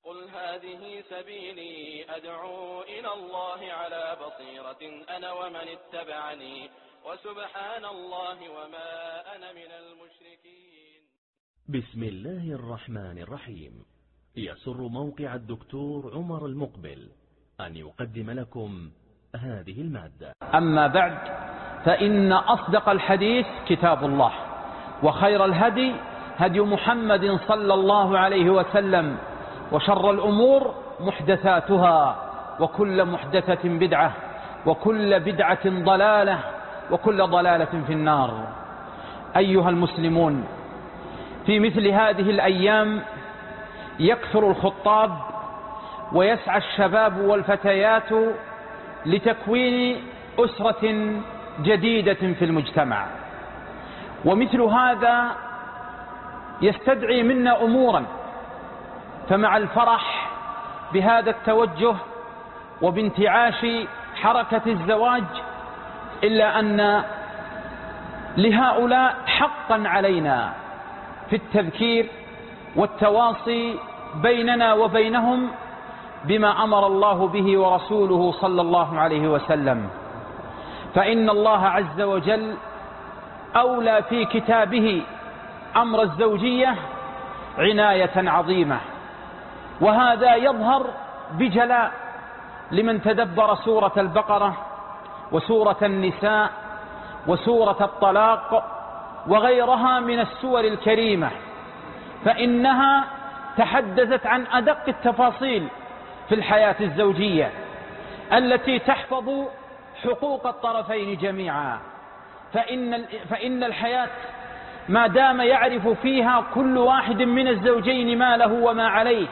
قل هذه سبيلي أدعو إلى الله على بصيرة أنا ومن اتبعني وسبحان الله وما أنا من المشركين. بسم الله الرحمن الرحيم. يسر موقع الدكتور عمر المقبل أن يقدم لكم هذه المادة. أما بعد، فإن أصدق الحديث كتاب الله، وخير الهدي هدي محمد صلى الله عليه وسلم، وشر الأمور محدثاتها، وكل محدثة بدعة، وكل بدعة ضلالة، وكل ضلالة في النار. أيها المسلمون، في مثل هذه الأيام يكثر الخطاب ويسعى الشباب والفتيات لتكوين أسرة جديدة في المجتمع، ومثل هذا يستدعي منا أمورا. فمع الفرح بهذا التوجه وبانتعاش حركة الزواج، إلا أن لهؤلاء حقا علينا في التذكير والتواصي بيننا وبينهم بما أمر الله به ورسوله صلى الله عليه وسلم. فإن الله عز وجل أولى في كتابه أمر الزوجية عناية عظيمة، وهذا يظهر بجلاء لمن تدبر سورة البقرة وسورة النساء وسورة الطلاق وغيرها من السور الكريمة، فإنها تحدثت عن أدق التفاصيل في الحياة الزوجية التي تحفظ حقوق الطرفين جميعا. فإن الحياة ما دام يعرف فيها كل واحد من الزوجين ما له وما عليه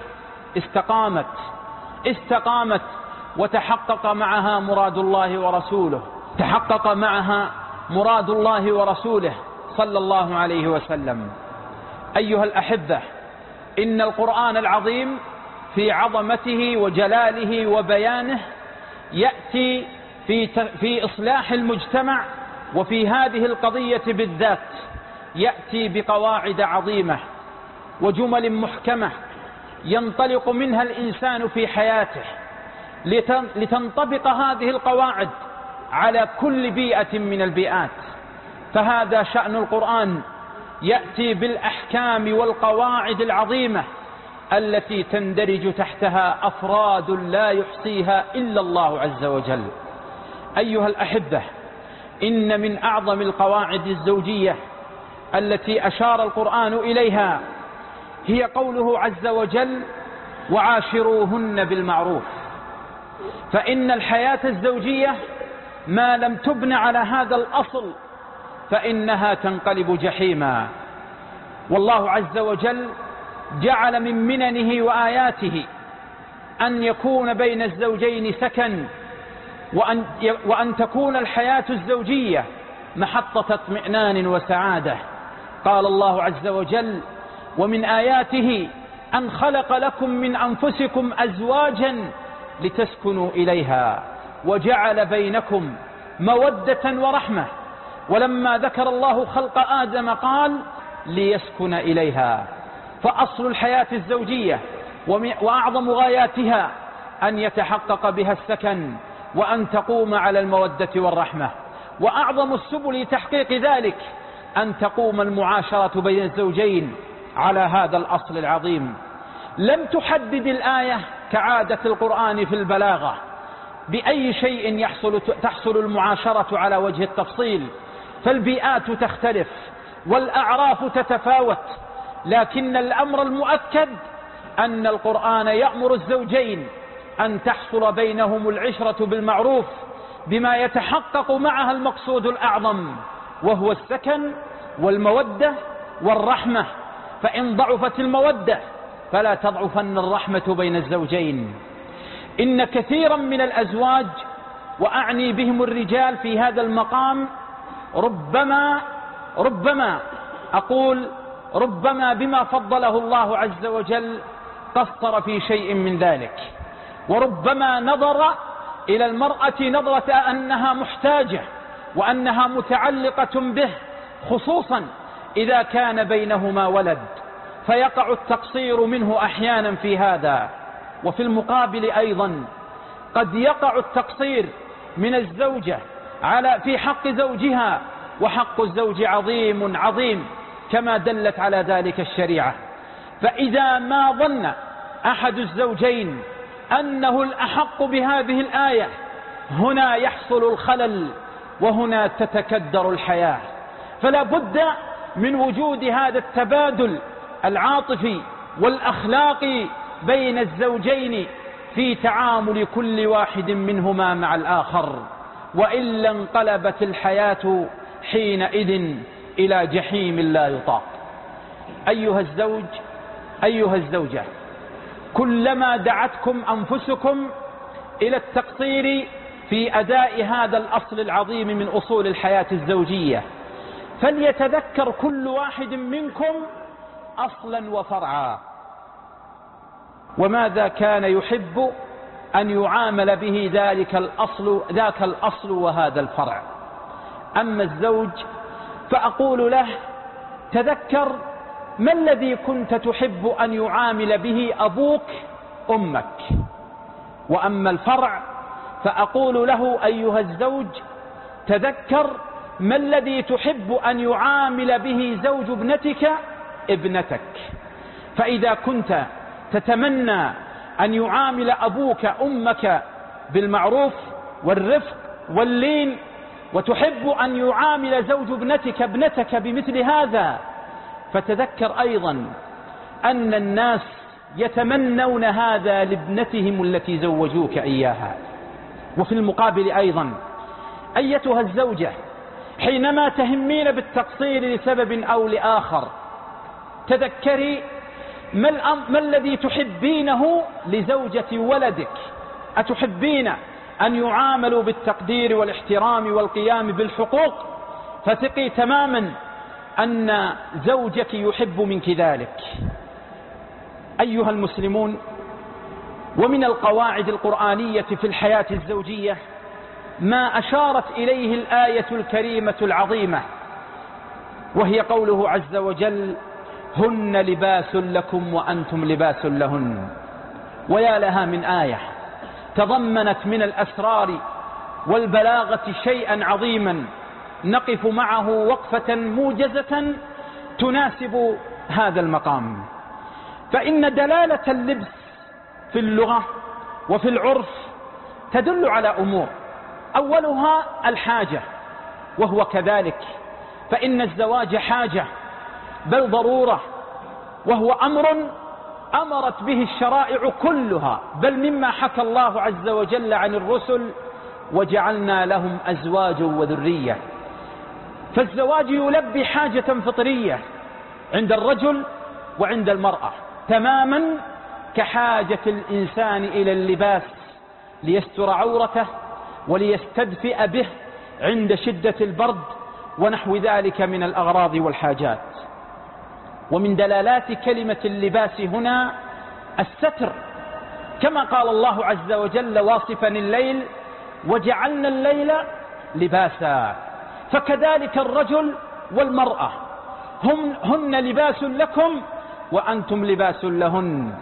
استقامت وتحقق معها مراد الله ورسوله صلى الله عليه وسلم. أيها الأحبة، إن القرآن العظيم في عظمته وجلاله وبيانه يأتي في إصلاح المجتمع، وفي هذه القضية بالذات يأتي بقواعد عظيمة وجمل محكمة ينطلق منها الإنسان في حياته لتنطبق هذه القواعد على كل بيئة من البيئات. فهذا شأن القرآن، يأتي بالأحكام والقواعد العظيمة التي تندرج تحتها أفراد لا يحصيها إلا الله عز وجل. أيها الأحبة، إن من أعظم القواعد الزوجية التي أشار القرآن إليها هي قوله عز وجل: وعاشروهن بالمعروف. فإن الحياة الزوجية ما لم تبن على هذا الأصل فإنها تنقلب جحيما. والله عز وجل جعل من مننه وآياته أن يكون بين الزوجين سكن، وأن تكون الحياة الزوجية محطة اطمئنان وسعادة. قال الله عز وجل: ومن آياته أن خلق لكم من أنفسكم أزواجا لتسكنوا إليها وجعل بينكم مودة ورحمة. ولما ذكر الله خلق آدم قال: ليسكن إليها. فأصل الحياة الزوجية وأعظم غاياتها أن يتحقق بها السكن، وأن تقوم على المودة والرحمة. وأعظم السبل لتحقيق ذلك أن تقوم المعاشرة بين الزوجين على هذا الأصل العظيم. لم تحدد الآية كعادة القرآن في البلاغة بأي شيء تحصل المعاشرة على وجه التفصيل، فالبيئات تختلف والأعراف تتفاوت، لكن الأمر المؤكد أن القرآن يأمر الزوجين أن تحصل بينهم العشرة بالمعروف بما يتحقق معها المقصود الأعظم، وهو السكن والمودة والرحمة. فإن ضعفت المودة فلا تضعفن الرحمة بين الزوجين. إن كثيرا من الأزواج، وأعني بهم الرجال في هذا المقام، ربما بما فضله الله عز وجل قصر في شيء من ذلك، وربما نظر إلى المرأة نظرة أنها محتاجة وأنها متعلقة به، خصوصا إذا كان بينهما ولد، فيقع التقصير منه أحيانا في هذا. وفي المقابل أيضا قد يقع التقصير من الزوجة في حق زوجها، وحق الزوج عظيم عظيم كما دلت على ذلك الشريعة. فإذا ما ظن أحد الزوجين أنه الأحق بهذه الآية، هنا يحصل الخلل، وهنا تتكدر الحياة. فلا بد من وجود هذا التبادل العاطفي والأخلاقي بين الزوجين في تعامل كل واحد منهما مع الآخر، وإلا انقلبت الحياة حينئذ إلى جحيم لا يطاق. أيها الزوج، أيها الزوجة، كلما دعتكم أنفسكم إلى التقصير في أداء هذا الأصل العظيم من أصول الحياة الزوجية، فليتذكر كل واحد منكم أصلا وفرعا، وماذا كان يحب أن يعامل به ذاك الأصل وهذا الفرع. أما الزوج فأقول له: تذكر ما الذي كنت تحب أن يعامل به أبوك أمك. وأما الفرع فأقول له: أيها الزوج، تذكر ما الذي تحب أن يعامل به زوج ابنتك ابنتك. فإذا كنت تتمنى أن يعامل أبوك أمك بالمعروف والرفق واللين، وتحب أن يعامل زوج ابنتك ابنتك بمثل هذا، فتذكر أيضا أن الناس يتمنون هذا لابنتهم التي زوجوك إياها. وفي المقابل أيضا أيتها الزوجة، حينما تهمين بالتقصير لسبب أو لآخر، تذكري ما الذي تحبينه لزوجة ولدك. أتحبين أن يعاملوا بالتقدير والاحترام والقيام بالحقوق؟ فثقي تماما أن زوجك يحب منك ذلك. أيها المسلمون، ومن القواعد القرآنية في الحياة الزوجية ما أشارت إليه الآية الكريمة العظيمة، وهي قوله عز وجل: هن لباس لكم وأنتم لباس لهن. ويا لها من آية تضمنت من الأسرار والبلاغة شيئا عظيما، نقف معه وقفة موجزة تناسب هذا المقام. فإن دلالة اللبس في اللغة وفي العرف تدل على أمور، أولها الحاجة، وهو كذلك، فإن الزواج حاجة بل ضرورة، وهو أمر أمرت به الشرائع كلها، بل مما حكى الله عز وجل عن الرسل: وجعلنا لهم أزواجا وذرية. فالزواج يلبي حاجة فطرية عند الرجل وعند المرأة، تماما كحاجة الإنسان إلى اللباس ليستر عورته وليستدفئ به عند شدة البرد ونحو ذلك من الأغراض والحاجات. ومن دلالات كلمة اللباس هنا الستر، كما قال الله عز وجل واصفا الليل: وجعلنا الليل لباسا. فكذلك الرجل والمرأة هن لباس لكم وأنتم لباس لهن.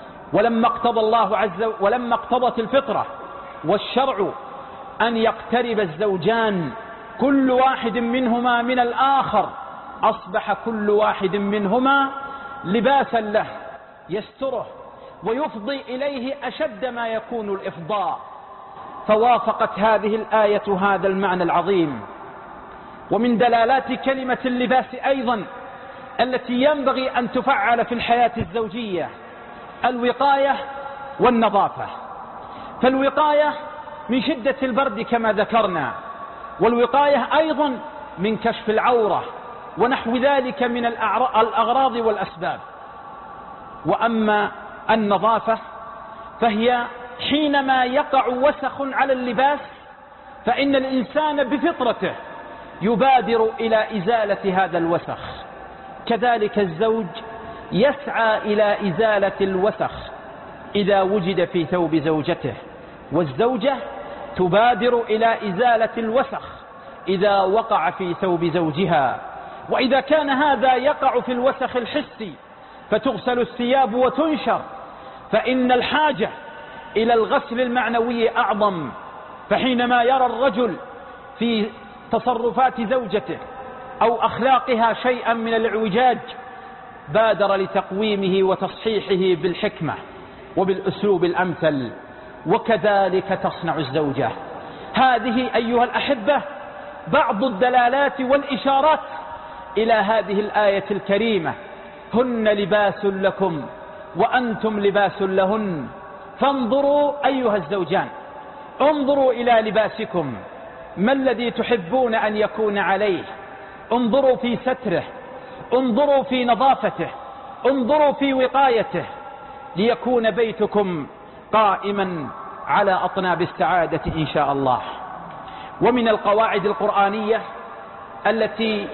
ولما اقتضت الفطرة والشرع أن يقترب الزوجان كل واحد منهما من الآخر، أصبح كل واحد منهما لباسا له يستره ويفضي إليه أشد ما يكون الإفضاء. فوافقت هذه الآية هذا المعنى العظيم. ومن دلالات كلمة اللباس أيضا التي ينبغي أن تفعل في الحياة الزوجية الوقاية والنظافة. فالوقاية من شدة البرد كما ذكرنا، والوقاية أيضا من كشف العورة ونحو ذلك من الأغراض والأسباب. وأما النظافة فهي حينما يقع وسخ على اللباس فإن الإنسان بفطرته يبادر إلى إزالة هذا الوسخ. كذلك الزوج يسعى إلى إزالة الوسخ إذا وجد في ثوب زوجته، والزوجة تبادر إلى إزالة الوسخ إذا وقع في ثوب زوجها. وإذا كان هذا يقع في الوسخ الحسي فتغسل الثياب وتنشر، فإن الحاجة إلى الغسل المعنوي أعظم. فحينما يرى الرجل في تصرفات زوجته أو أخلاقها شيئا من الإعوجاج بادر لتقويمه وتصحيحه بالحكمة وبالأسلوب الأمثل، وكذلك تصنع الزوجة. هذه أيها الأحبة بعض الدلالات والإشارات إلى هذه الآية الكريمة: هن لباس لكم وأنتم لباس لهن. فانظروا أيها الزوجان، انظروا إلى لباسكم، ما الذي تحبون أن يكون عليه؟ انظروا في ستره، انظروا في نظافته، انظروا في وقايته، ليكون بيتكم قائما على أطناب السعادة إن شاء الله. ومن القواعد القرآنية التي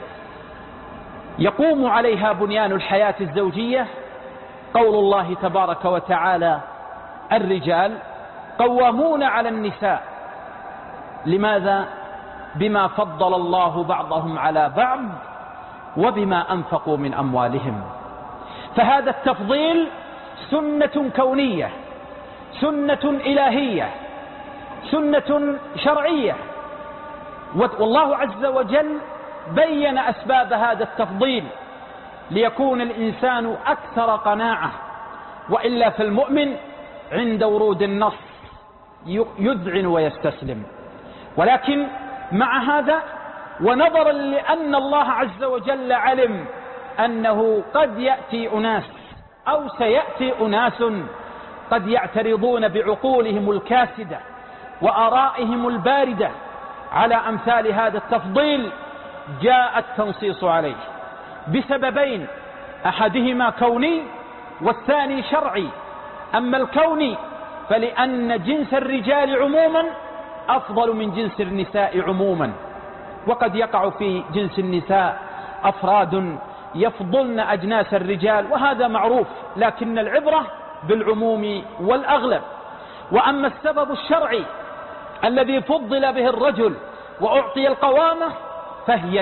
يقوم عليها بنيان الحياة الزوجية قول الله تبارك وتعالى: الرجال قوامون على النساء. لماذا؟ بما فضل الله بعضهم على بعض وبما أنفقوا من أموالهم. فهذا التفضيل سنة كونية، سنة إلهية، سنة شرعية، والله عز وجل بين أسباب هذا التفضيل ليكون الإنسان أكثر قناعة. وإلا فالمؤمن عند ورود النص يذعن ويستسلم. ولكن مع هذا ونظرا لأن الله عز وجل علم أنه قد يأتي أناس أو سيأتي أناس قد يعترضون بعقولهم الكاسدة وآرائهم الباردة على أمثال هذا التفضيل، جاء التنصيص عليه بسببين: أحدهما كوني والثاني شرعي. أما الكوني فلأن جنس الرجال عموما أفضل من جنس النساء عموما، وقد يقع في جنس النساء أفراد يفضلن أجناس الرجال وهذا معروف، لكن العبرة بالعموم والأغلب. وأما السبب الشرعي الذي فضل به الرجل وأعطي القوامة فهي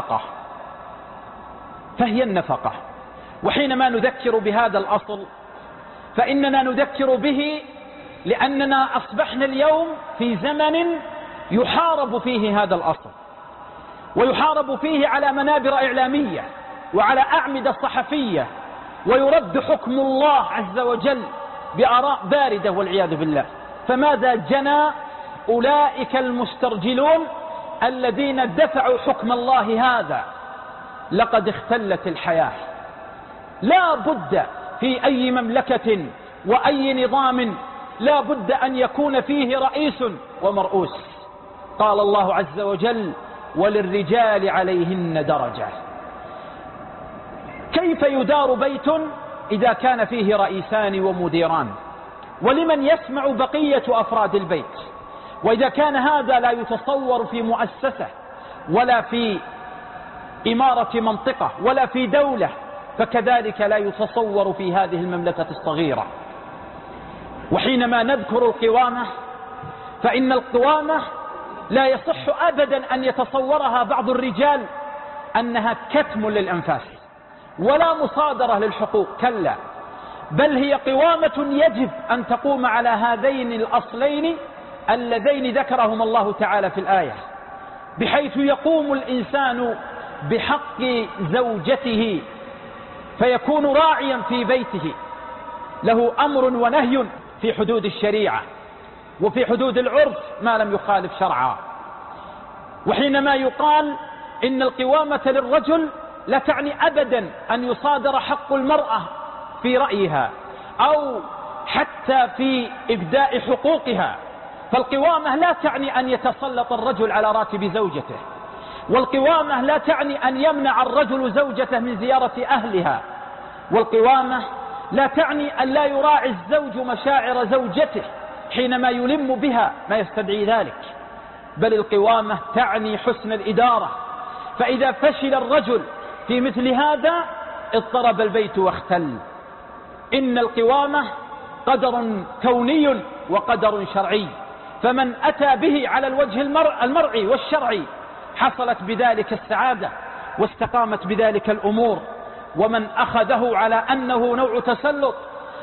النفقة. وحينما نذكر بهذا الأصل فإننا نذكر به لأننا أصبحنا اليوم في زمن يحارب فيه هذا الأصل، ويحارب فيه على منابر إعلامية وعلى أعمدة صحفية، ويرد حكم الله عز وجل بآراء باردة والعياذ بالله. فماذا جنى أولئك المسترجلون الذين دفعوا حكم الله هذا؟ لقد اختلت الحياة. لا بد في أي مملكة وأي نظام لا بد أن يكون فيه رئيس ومرؤوس. قال الله عز وجل: وللرجال عليهن درجة. كيف يدار بيت إذا كان فيه رئيسان ومديران؟ ولمن يسمع بقية أفراد البيت؟ وإذا كان هذا لا يتصور في مؤسسة ولا في إمارة منطقة ولا في دولة، فكذلك لا يتصور في هذه المملكة الصغيرة. وحينما نذكر القوامة فإن القوامة لا يصح أبدا أن يتصورها بعض الرجال أنها كتم للأنفاس ولا مصادرة للحقوق، كلا، بل هي قوامة يجب أن تقوم على هذين الأصلين اللذين ذكرهم الله تعالى في الآية، بحيث يقوم الإنسان بحق زوجته فيكون راعيا في بيته، له أمر ونهي في حدود الشريعة وفي حدود العرف ما لم يخالف شرعا. وحينما يقال إن القوامة للرجل لا تعني أبدا أن يصادر حق المرأة في رأيها أو حتى في إبداء حقوقها. فالقوامة لا تعني أن يتسلط الرجل على راتب زوجته، والقوامة لا تعني أن يمنع الرجل زوجته من زيارة أهلها، والقوامة لا تعني أن لا يراعي الزوج مشاعر زوجته حينما يلم بها ما يستدعي ذلك، بل القوامة تعني حسن الإدارة. فإذا فشل الرجل في مثل هذا اضطرب البيت واختل. إن القوامة قدر كوني وقدر شرعي، فمن أتى به على الوجه المرعي والشرعي حصلت بذلك السعادة واستقامت بذلك الأمور، ومن أخذه على أنه نوع تسلط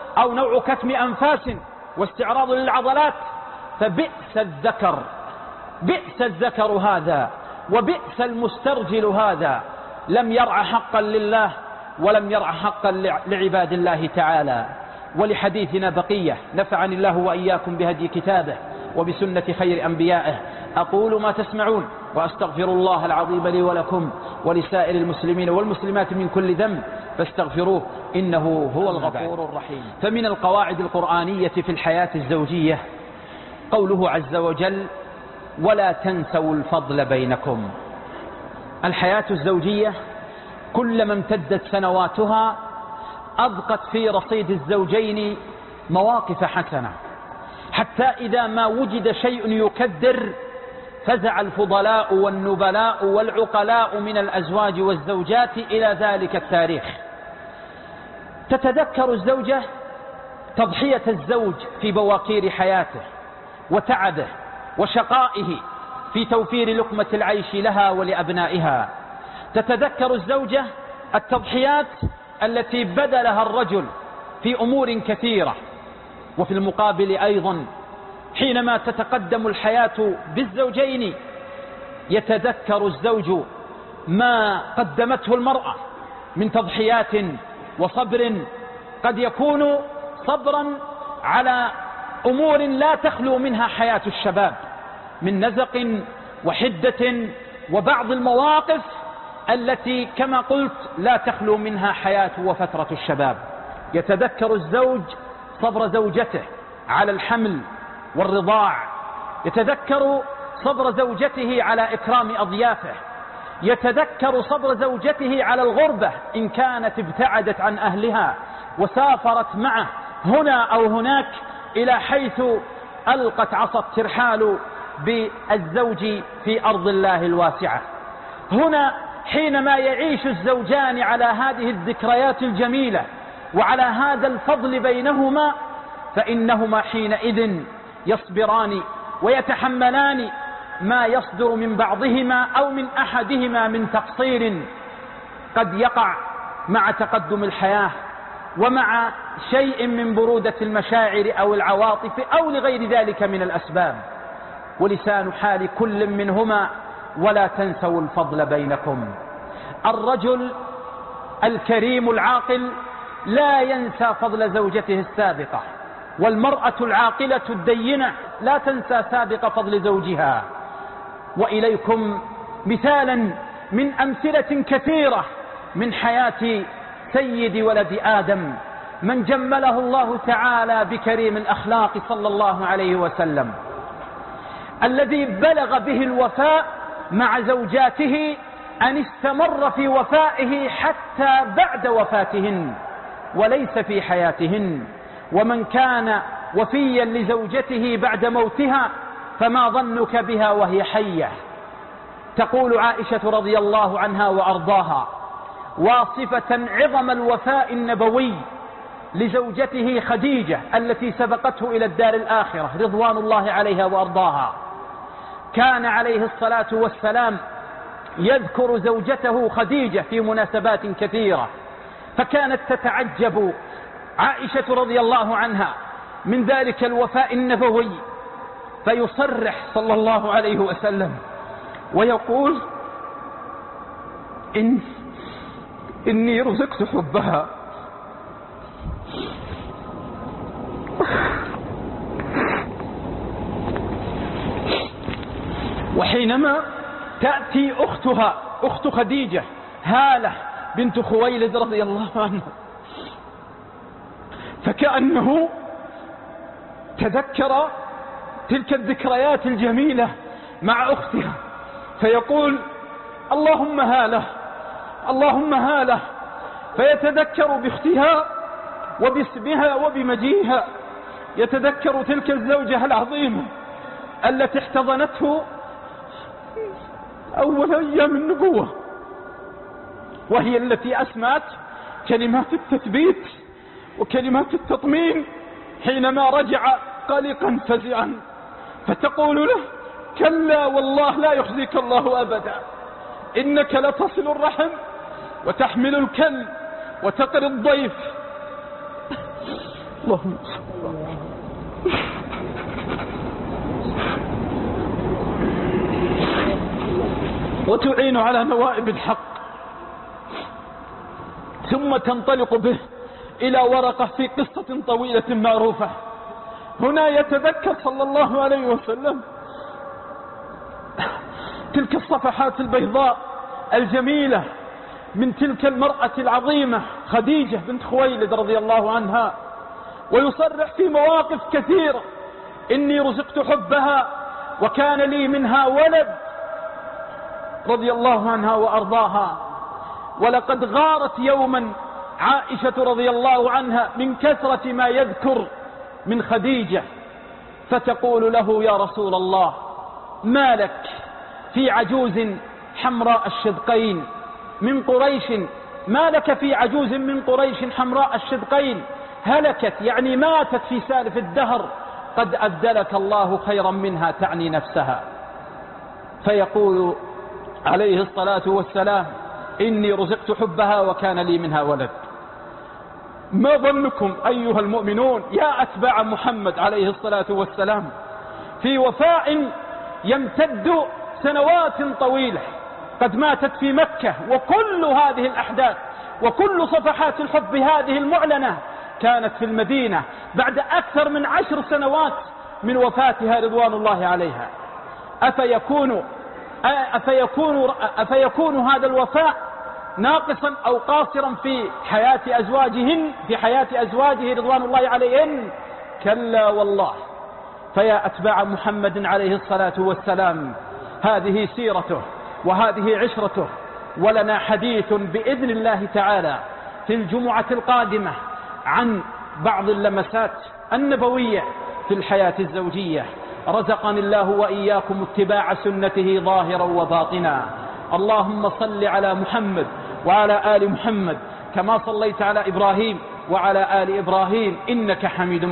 أو نوع كتم أنفاس واستعراض للعضلات، فبئس الذكر، بئس الذكر هذا، وبئس المسترجل هذا، لم يرع حقا لله ولم يرع حقا لعباد الله تعالى. ولحديثنا بقية، نفعني الله وإياكم بهدي كتابه وبسنة خير أنبيائه. أقول ما تسمعون وأستغفر الله العظيم لي ولكم ولسائر المسلمين والمسلمات من كل ذنب فاستغفروه إنه هو الغفور الرحيم. فمن القواعد القرآنية في الحياة الزوجية قوله عز وجل: ولا تنسوا الفضل بينكم. الحياة الزوجية كلما امتدت سنواتها أبقت في رصيد الزوجين مواقف حسنة، حتى إذا ما وجد شيء يكدر فزع الفضلاء والنبلاء والعقلاء من الأزواج والزوجات إلى ذلك التاريخ. تتذكر الزوجة تضحية الزوج في بواكير حياته وتعبه وشقائه في توفير لقمة العيش لها ولأبنائها. تتذكر الزوجة التضحيات التي بذلها الرجل في أمور كثيرة. وفي المقابل أيضا حينما تتقدم الحياة بالزوجين يتذكر الزوج ما قدمته المرأة من تضحيات وصبر، قد يكون صبرا على أمور لا تخلو منها حياة الشباب من نزق وحدة وبعض المواقف التي كما قلت لا تخلو منها حياة وفترة الشباب. يتذكر الزوج صبر زوجته على الحمل والرضاع، يتذكر صبر زوجته على إكرام أضيافه، يتذكر صبر زوجته على الغربة إن كانت ابتعدت عن أهلها وسافرت معه هنا أو هناك إلى حيث ألقت عصا الترحال بالزوج في أرض الله الواسعة. هنا حينما يعيش الزوجان على هذه الذكريات الجميلة وعلى هذا الفضل بينهما فإنهما حينئذ يصبران ويتحملان ما يصدر من بعضهما أو من أحدهما من تقصير قد يقع مع تقدم الحياة ومع شيء من برودة المشاعر أو العواطف أو لغير ذلك من الأسباب. ولسان حال كل منهما: ولا تنسوا الفضل بينكم. الرجل الكريم العاقل لا ينسى فضل زوجته السابقة، والمرأة العاقلة الدينة لا تنسى سابق فضل زوجها. وإليكم مثالا من أمثلة كثيرة من حياة سيد ولد آدم من جمله الله تعالى بكريم الأخلاق صلى الله عليه وسلم، الذي بلغ به الوفاء مع زوجاته أن استمر في وفائه حتى بعد وفاتهن وليس في حياتهن. ومن كان وفيا لزوجته بعد موتها فما ظنك بها وهي حية. تقول عائشة رضي الله عنها وأرضاها واصفة عظم الوفاء النبوي لزوجته خديجة التي سبقته إلى الدار الآخرة رضوان الله عليها وأرضاها: كان عليه الصلاة والسلام يذكر زوجته خديجة في مناسبات كثيرة، فكانت تتعجب عائشة رضي الله عنها من ذلك الوفاء النبوي، فيصرح صلى الله عليه وسلم ويقول: إني رزقت حبها. وحينما تأتي أختها أخت خديجة هالة بنت خويلد رضي الله عنها فكأنه تذكر تلك الذكريات الجميلة مع أختها فيقول: اللهم هالة اللهم هالة، فيتذكر بأختها وباسمها وبمجيها، يتذكر تلك الزوجة العظيمة التي احتضنته أول أيام النبوة، وهي التي أسمعت كلمات التثبيت وكلمات التطمين حينما رجع قلقا فزعا، فتقول له: كلا والله لا يخزيك الله أبدا، إنك لتصل الرحم وتحمل الكل وتقر الضيف. اللهم صل وتعين على نوائب الحق، ثم تنطلق به إلى ورقة في قصة طويلة معروفة. هنا يتذكر صلى الله عليه وسلم تلك الصفحات البيضاء الجميلة من تلك المرأة العظيمة خديجة بنت خويلد رضي الله عنها، ويصرح في مواقف كثيرة: إني رزقت حبها وكان لي منها ولد، رضي الله عنها وأرضاها. ولقد غارت يوما عائشة رضي الله عنها من كثرة ما يذكر من خديجة، فتقول له: يا رسول الله، ما لك في عجوز حمراء الشدقين من قريش، ما لك في عجوز من قريش حمراء الشدقين هلكت، يعني ماتت في سالف الدهر، قد أبدلك الله خيرا منها، تعني نفسها. فيقول عليه الصلاة والسلام: إني رزقت حبها وكان لي منها ولد. ما ظنكم أيها المؤمنون يا أتباع محمد عليه الصلاة والسلام في وفاء يمتد سنوات طويلة قد ماتت في مكة، وكل هذه الأحداث وكل صفحات الحب هذه المعلنة كانت في المدينة بعد أكثر من 10 سنوات من وفاتها رضوان الله عليها. أفيكون هذا الوفاء ناقصا أو قاصرا في حياة أزواجه رضوان الله عليهن؟ كلا والله. فيا أتباع محمد عليه الصلاة والسلام، هذه سيرته وهذه عشرته، ولنا حديث بإذن الله تعالى في الجمعة القادمة عن بعض اللمسات النبوية في الحياة الزوجية. رزقني الله وإياكم اتباع سنته ظاهرا وباطنا. اللهم صل على محمد وعلى آل محمد كما صليت على إبراهيم وعلى آل إبراهيم إنك حميد